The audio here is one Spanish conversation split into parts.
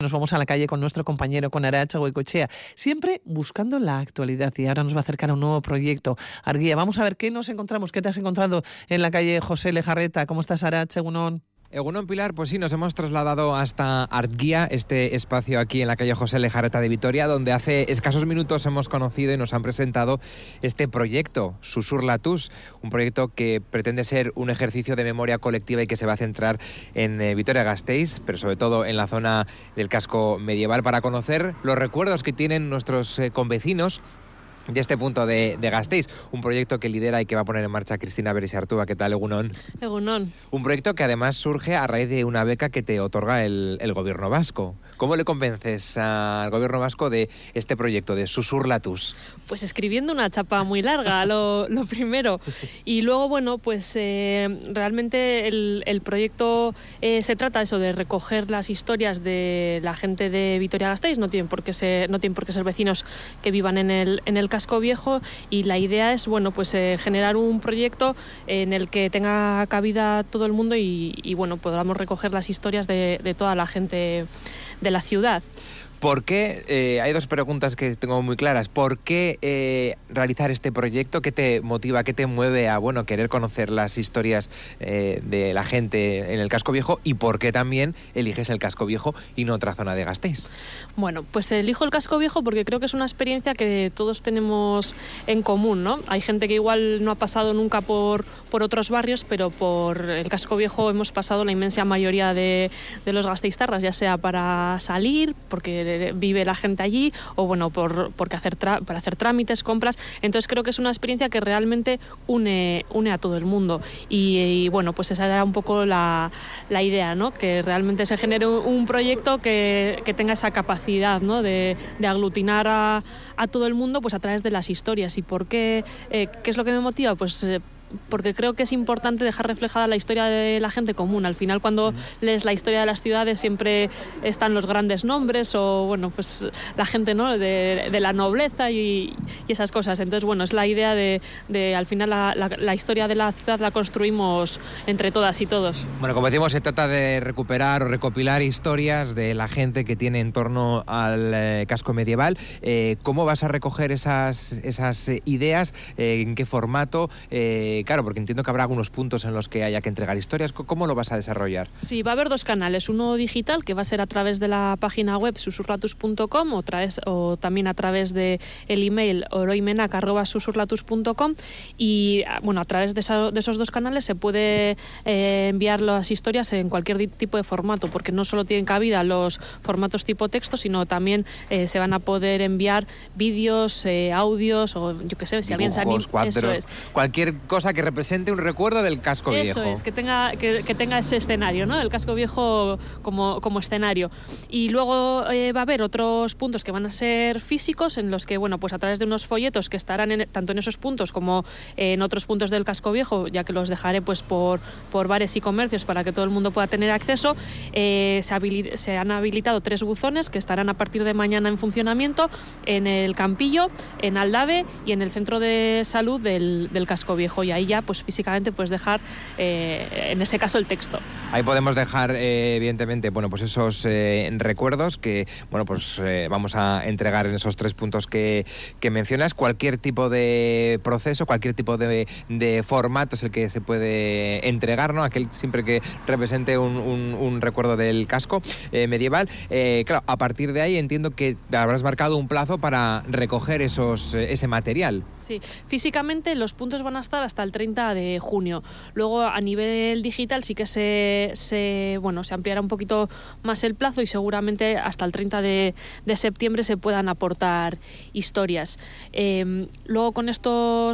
Nos vamos a la calle con nuestro compañero, con Arantxa Goicoechea, siempre buscando la actualidad, y ahora nos va a acercar a un nuevo proyecto. Argia, vamos a ver qué nos encontramos, qué te has encontrado en la calle José Lejarreta. ¿Cómo estás, Arantxa? Egunon. Egunon, Pilar, pues sí, nos hemos trasladado hasta Argia, este espacio aquí en la calle José Lejarreta de Vitoria, donde hace escasos minutos hemos conocido y nos han presentado este proyecto, Susurlatus, un proyecto que pretende ser un ejercicio de memoria colectiva y que se va a centrar en Vitoria-Gasteiz, pero sobre todo en la zona del casco medieval, para conocer los recuerdos que tienen nuestros convecinos de este punto de Gasteiz, un proyecto que lidera y que va a poner en marcha Cristina Berisartúa. ¿Qué tal, Egunon? Egunon. Un proyecto que además surge a raíz de una beca que te otorga el gobierno vasco. ¿Cómo le convences al gobierno vasco de este proyecto de Susurlatus? Pues escribiendo una chapa muy larga, lo primero. Y luego, bueno, pues realmente el proyecto se trata eso de recoger las historias de la gente de Vitoria-Gasteiz. No tienen por qué ser vecinos que vivan en el casco viejo, y la idea es, bueno, pues generar un proyecto en el que tenga cabida todo el mundo y bueno, podamos recoger las historias de toda la gente de la ciudad. ¿Por qué? Hay dos preguntas que tengo muy claras. ¿Por qué realizar este proyecto? ¿Qué te motiva, qué te mueve a querer conocer las historias de la gente en el casco viejo? ¿Y por qué también eliges el casco viejo y no otra zona de Gasteiz? Bueno, pues elijo el casco viejo porque creo que es una experiencia que todos tenemos en común, ¿no? Hay gente que igual no ha pasado nunca por otros barrios, pero por el casco viejo hemos pasado la inmensa mayoría de los gasteiztarras, ya sea para salir, porque vive la gente allí, o bueno, para hacer trámites, compras. Entonces creo que es una experiencia que realmente une a todo el mundo, y bueno, pues esa era un poco la idea, ¿no? Que realmente se genere un proyecto que tenga esa capacidad, ¿no? de aglutinar a todo el mundo, pues a través de las historias. ¿Y por qué? ¿Qué es lo que me motiva? Pues porque creo que es importante dejar reflejada la historia de la gente común. Al final, cuando lees la historia de las ciudades, siempre están los grandes nombres o, bueno, pues la gente, ¿no? de la nobleza y esas cosas. Entonces, bueno, es la idea de al final la historia de la ciudad la construimos entre todas y todos. Bueno, como decimos, se trata de recuperar o recopilar historias de la gente que tiene en torno al casco medieval. ¿Cómo vas a recoger esas ideas? ¿En qué formato? Claro, porque entiendo que habrá algunos puntos en los que haya que entregar historias. ¿Cómo lo vas a desarrollar? Sí, va a haber dos canales. Uno digital, que va a ser a través de la página web susurlatus.com, o también a través de el email oroimenac@susurlatus.com, y bueno, a través de esos dos canales se puede enviar las historias en cualquier tipo de formato, porque no solo tienen cabida los formatos tipo texto, sino también se van a poder enviar vídeos, audios, o yo qué sé, si alguien se anima, cuadros, cualquier cosa que represente un recuerdo del casco viejo. Eso es, que tenga ese escenario, ¿no? El casco viejo como escenario. Y luego va a haber otros puntos que van a ser físicos, en los que, bueno, pues a través de unos folletos que estarán tanto en esos puntos como en otros puntos del casco viejo, ya que los dejaré pues por bares y comercios para que todo el mundo pueda tener acceso, se han habilitado 3 buzones que estarán a partir de mañana en funcionamiento en el Campillo, en Aldave y en el centro de salud del casco viejo. Y ahí ya, pues físicamente puedes dejar, en ese caso, el texto. Ahí podemos dejar, evidentemente, bueno, pues esos recuerdos que, bueno, pues vamos a entregar en esos 3 puntos que mencionas. Cualquier tipo de proceso, cualquier tipo de formato es el que se puede entregar, ¿no? Aquel siempre que represente un recuerdo del casco medieval. Claro, a partir de ahí entiendo que habrás marcado un plazo para recoger ese material. Sí, físicamente los puntos van a estar hasta el 30 de junio. Luego, a nivel digital sí que se ampliará un poquito más el plazo, y seguramente hasta el 30 de septiembre se puedan aportar historias. Luego, con todo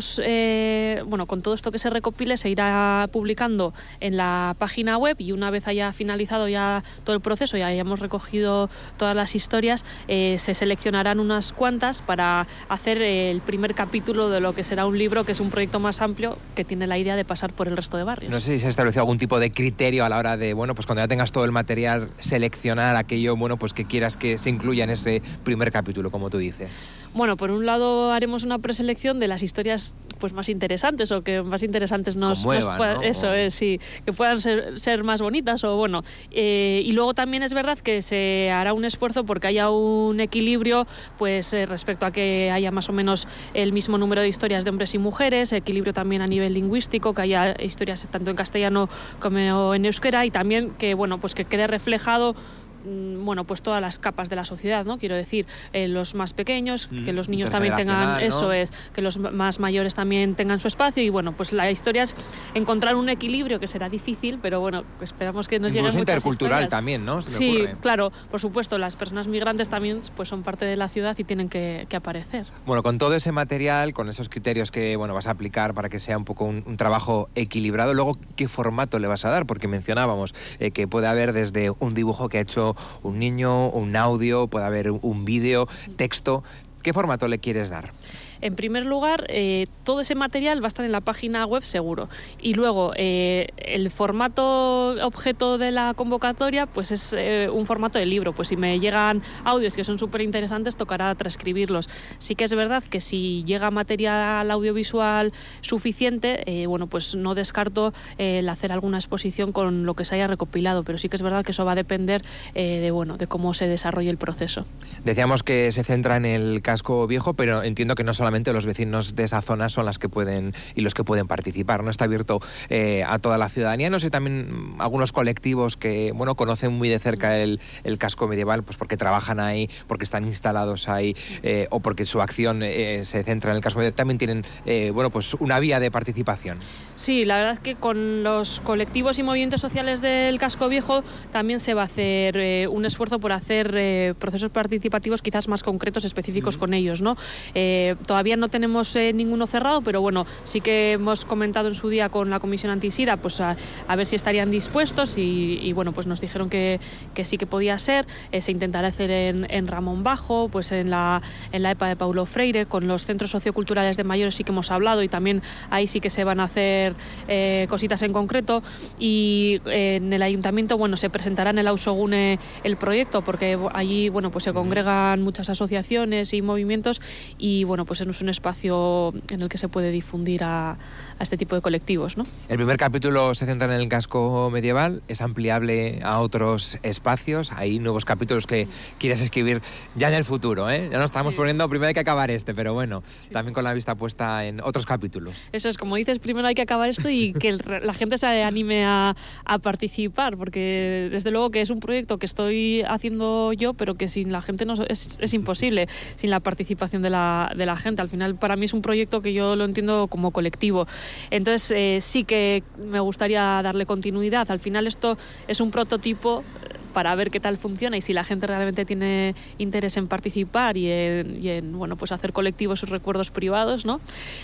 esto que se recopile, se irá publicando en la página web, y una vez haya finalizado ya todo el proceso y hayamos recogido todas las historias, se seleccionarán unas cuantas para hacer el primer capítulo de lo que será un libro, que es un proyecto más amplio que tiene la idea de pasar por el resto de barrios. No sé si se ha establecido algún tipo de criterio a la hora de, bueno, pues cuando ya tengas todo el material, seleccionar aquello, bueno, pues que quieras que se incluya en ese primer capítulo, como tú dices. Bueno, por un lado haremos una preselección de las historias pues más interesantes o que más interesantes nos puedan, ¿no? Eso es, sí, que puedan ser más bonitas o bueno. Y luego también es verdad que se hará un esfuerzo porque haya un equilibrio pues respecto a que haya más o menos el mismo número de historias de hombres y mujeres, equilibrio también a nivel lingüístico, que haya historias tanto en castellano como en euskera y también que bueno, pues que quede reflejado bueno, pues todas las capas de la sociedad, ¿no? Quiero decir, los más pequeños, que los niños también tengan, eso, ¿no? Es, que los más mayores también tengan su espacio y bueno, pues la historia es encontrar un equilibrio que será difícil, pero bueno, esperamos que nos lleguen muchas intercultural historias. También, ¿no? Sí, claro, por supuesto, las personas migrantes también pues son parte de la ciudad y tienen que aparecer. Bueno, con todo ese material, con esos criterios que bueno vas a aplicar para que sea un poco un trabajo equilibrado, luego, ¿qué formato le vas a dar? Porque mencionábamos que puede haber desde un dibujo que ha hecho un niño, un audio, puede haber un vídeo, texto. ¿Qué formato le quieres dar? En primer lugar, todo ese material va a estar en la página web seguro. Y luego, el formato objeto de la convocatoria pues es un formato de libro. Pues si me llegan audios que son súper interesantes, tocará transcribirlos. Sí que es verdad que si llega material audiovisual suficiente, bueno, pues no descarto el hacer alguna exposición con lo que se haya recopilado. Pero sí que es verdad que eso va a depender de cómo se desarrolle el proceso. Decíamos que se centra en el casco viejo, pero entiendo que no solamente los vecinos de esa zona son las que pueden y los que pueden participar, ¿no? Está abierto a toda la ciudadanía. No sé, también algunos colectivos que bueno conocen muy de cerca el casco medieval, pues porque trabajan ahí, porque están instalados ahí o porque su acción se centra en el casco medieval, también tienen bueno pues una vía de participación. Sí, la verdad es que con los colectivos y movimientos sociales del casco viejo también se va a hacer un esfuerzo por hacer procesos participativos quizás más concretos, específicos con ellos, ¿no? Todavía no tenemos ninguno cerrado, pero bueno, sí que hemos comentado en su día con la Comisión Antisida pues a ver si estarían dispuestos y bueno, pues nos dijeron que sí que podía ser. Se intentará hacer en Ramón Bajo, pues en la EPA de Paulo Freire, con los centros socioculturales de mayores sí que hemos hablado y también ahí sí que se van a hacer cositas en concreto y en el ayuntamiento bueno se presentará en el Ausogune el proyecto porque allí bueno pues se congregan muchas asociaciones y movimientos y bueno pues es un espacio en el que se puede difundir a este tipo de colectivos, ¿no? El primer capítulo se centra en el casco medieval, es ampliable a otros espacios, hay nuevos capítulos que quieres escribir ya en el futuro, ¿eh? Ya nos estamos poniendo, primero hay que acabar pero bueno, también con la vista puesta en otros capítulos. Eso es, como dices, primero hay que acabar esto y que la gente se anime a participar, porque desde luego que es un proyecto que estoy haciendo yo, pero que sin la gente no es imposible, sin la participación de la gente. Al final, para mí es un proyecto que yo lo entiendo como colectivo. Entonces, sí que me gustaría darle continuidad. Al final esto es un prototipo para ver qué tal funciona y si la gente realmente tiene interés en participar y en bueno, pues hacer colectivos sus recuerdos privados, ¿no?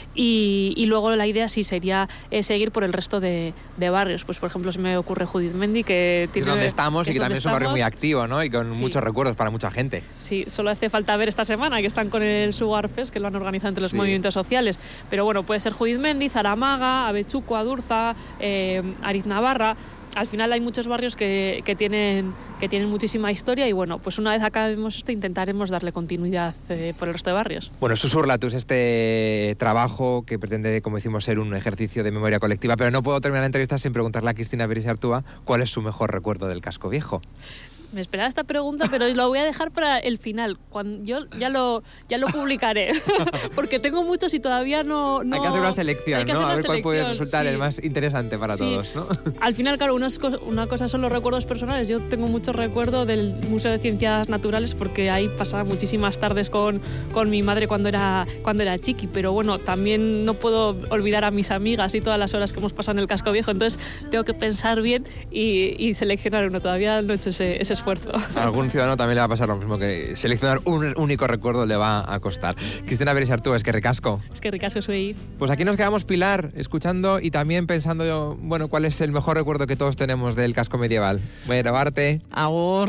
Y luego la idea sí sería seguir por el resto de barrios. Pues por ejemplo se me ocurre Judith Mendi, que tiene... Es donde estamos y que también es un barrio muy activo, ¿no? Y con muchos recuerdos para mucha gente. Sí, solo hace falta ver esta semana que están con el Sugar Fest, que lo han organizado entre los movimientos sociales. Pero bueno, puede ser Judith Mendi, Zaramaga, Abechuco, Adurza, Ariz Navarra. Al final hay muchos barrios que tienen muchísima historia y bueno, pues una vez acabemos esto intentaremos darle continuidad por el resto de barrios. Bueno, Susurlatus, este trabajo que pretende, como decimos, ser un ejercicio de memoria colectiva, pero no puedo terminar la entrevista sin preguntarle a Cristina Berisartúa cuál es su mejor recuerdo del casco viejo. Me esperaba esta pregunta, pero lo voy a dejar para el final. Cuando yo ya lo publicaré, porque tengo muchos y todavía no... Hay que hacer una selección, ¿no? A ver cuál puede resultar el más interesante para todos, ¿no? Al final, claro, una cosa son los recuerdos personales. Yo tengo mucho recuerdo del Museo de Ciencias Naturales porque ahí pasaba muchísimas tardes con mi madre cuando era chiqui, pero bueno, también no puedo olvidar a mis amigas y todas las horas que hemos pasado en el casco viejo, entonces tengo que pensar bien y seleccionar uno. Todavía no he hecho ese esfuerzo. A algún ciudadano también le va a pasar lo mismo, que seleccionar un único recuerdo le va a costar. Cristina Berisartúa, es que ricasco. Es que ricasco soy. Pues aquí nos quedamos, Pilar, escuchando y también pensando, bueno, cuál es el mejor recuerdo que todos tenemos del casco medieval. Bueno, arte. Agur.